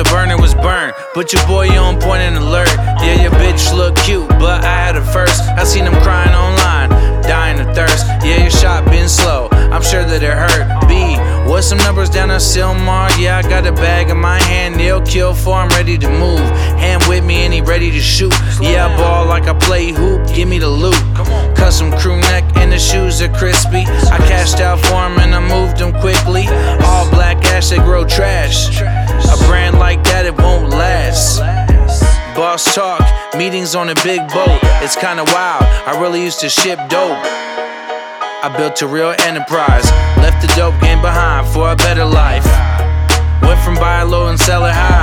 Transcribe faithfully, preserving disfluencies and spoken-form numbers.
burner was burned. Put your boy on point and alert. Yeah, your bitch look cute, but I had her first. I seen him crying online, dying of thirst. Yeah, your shot been slow, I'm sure that it hurt. B, what's some numbers down on Silmar? Yeah, I got a bag in my hand, they'll kill for, I'm ready to move. Hand with me and he ready to shoot. Yeah, I ball like I play hoop, give me the loot. Custom crew neck and the shoes are crispy. I cashed out for him and I moved him quickly. All black ash, they grow trash. A brand like that, it won't last. Boss talk, meetings on a big boat. It's kinda wild, I really used to ship dope. I built a real enterprise, left the dope game behind for a better life. Went from buy low and sell it high.